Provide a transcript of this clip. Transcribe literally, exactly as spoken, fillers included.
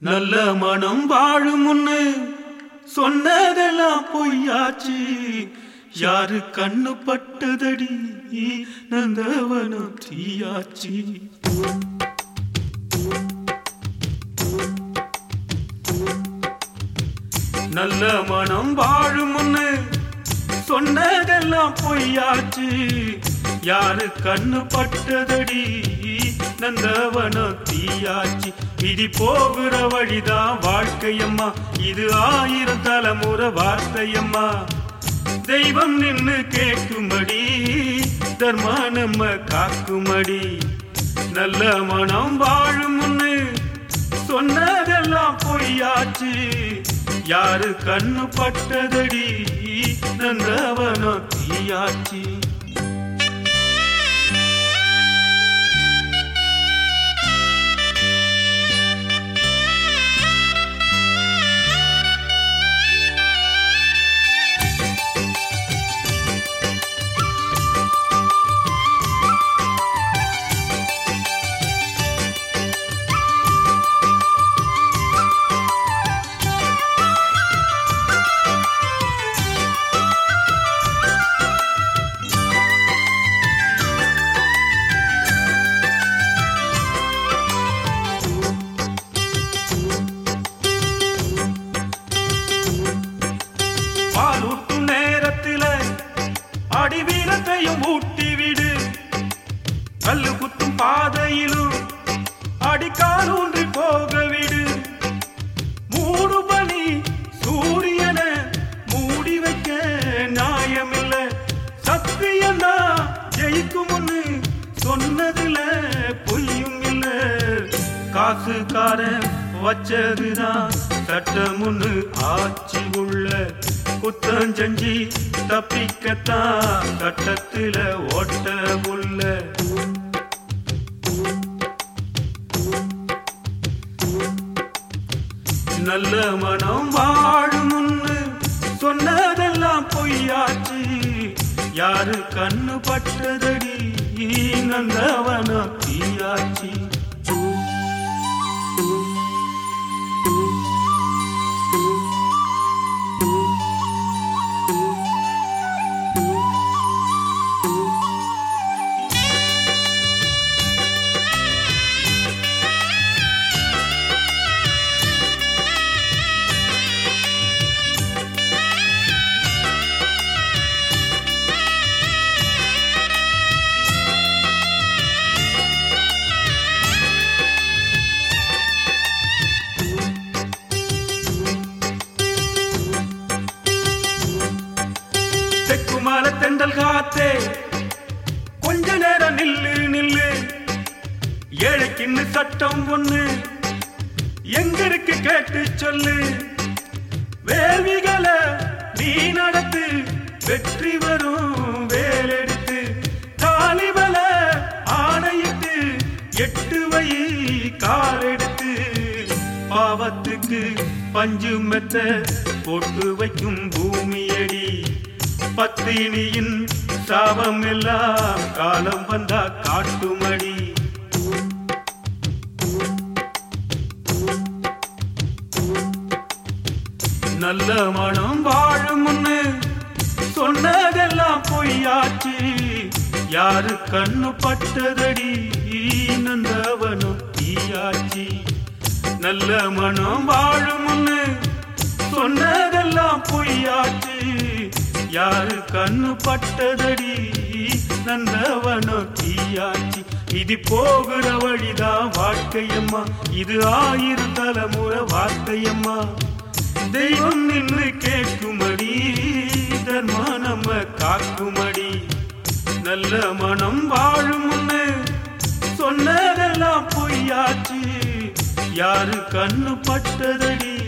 நல்ல மனம் வாழும் முன்னு சொன்னதெல்லாம் பொய்யாச்சு. யாரு கண்ணு பட்டதடி நந்தவனம் தீயாச்சு. நல்ல மனம் வாழும் முன்னு சொன்னதெல்லாம் பொய்யாச்சு. யாரு கண்ணு பட்டதடி நந்தவனம் தீயாச்சு. விதி போகிற வழிதான் வாழ்க்கையம்மா, இது ஆயிரம் தலைமுறை வார்த்தையம்மா. தெய்வம் நின்னு கேட்கும்படி தர்மா நம்ம காக்கும்படி. நல்ல மனம் வாழும் முன்னு சொன்னதெல்லாம் பொய்யாச்சு. யாரு கண்ணு பட்டதடி நந்தவனம் தீயாச்சு. அடிவீரத்தையும் ஊட்டிவிடு, கல்லு குத்தும் பாதையிலும் அடிக்காலூன்றி போகவிடு. மூடு பனி சூரியனை மூடி வைக்க நியாயமில்ல. சத்தியம்னா ஜெயிக்கும்னு சொன்னதுல பொய்யும் இல்ல. காசுக்காரன் வச்சதுதான் சட்டமுன்னு ஆட்சி உள்ள. குத்தஞ்செஞ்சி தப்பிக்கத்தான் கட்டத்தில ஓட்ட உள்ள. நல்ல மனம் வாழும் முன்னு சொன்னதெல்லாம் பொய்யாச்சு. யாரு கண்ணு பட்டதடி நந்தவனம் தீயாச்சு. தெக்குமால தெண்டல் காத்தே கொஞ்ச நேரம் நில்லு நில்லு. ஏழைக்கின்னு சட்டம் ஒண்ணு எங்க இருக்கு கேட்டு சொல்லு. வேள்விகளை நீ நடத்து, வெற்றி வரும் வேலெடுத்து. காலிபல ஆணையிட்டு எட்டு வை காலெடுத்து. பாவத்துக்கு பஞ்சு மெத்த போட்டு வைக்கும் பூமியடி. பத்தினியின் சாபம் எல்லாம் காலம் வந்தா காட்டுமடி. நல்ல மனம் வாழும் முன்னு சொன்னதெல்லாம் பொய்யாச்சு. யாரு கண்ணு பட்டதடி நந்தவனம் தீயாச்சு. நல்ல மனம் வாழும் முன்னு சொன்னதெல்லாம் பொய்யாச்சு. யாரு கண்ணு பட்டதடி நந்தவனம் தீயாச்சு. இது போகிற வழிதான் வாழ்க்கையம்மா, இது ஆயிரம் தலைமுறை வார்த்தையம்மா. தெய்வம் நின்று கேட்குமடி தர்மா நம்ம காக்குமடி. நல்ல மனம் வாழும் முன்னு சொன்னதெல்லாம் பொய்யாச்சு. யாரு கண்ணு பட்டதடி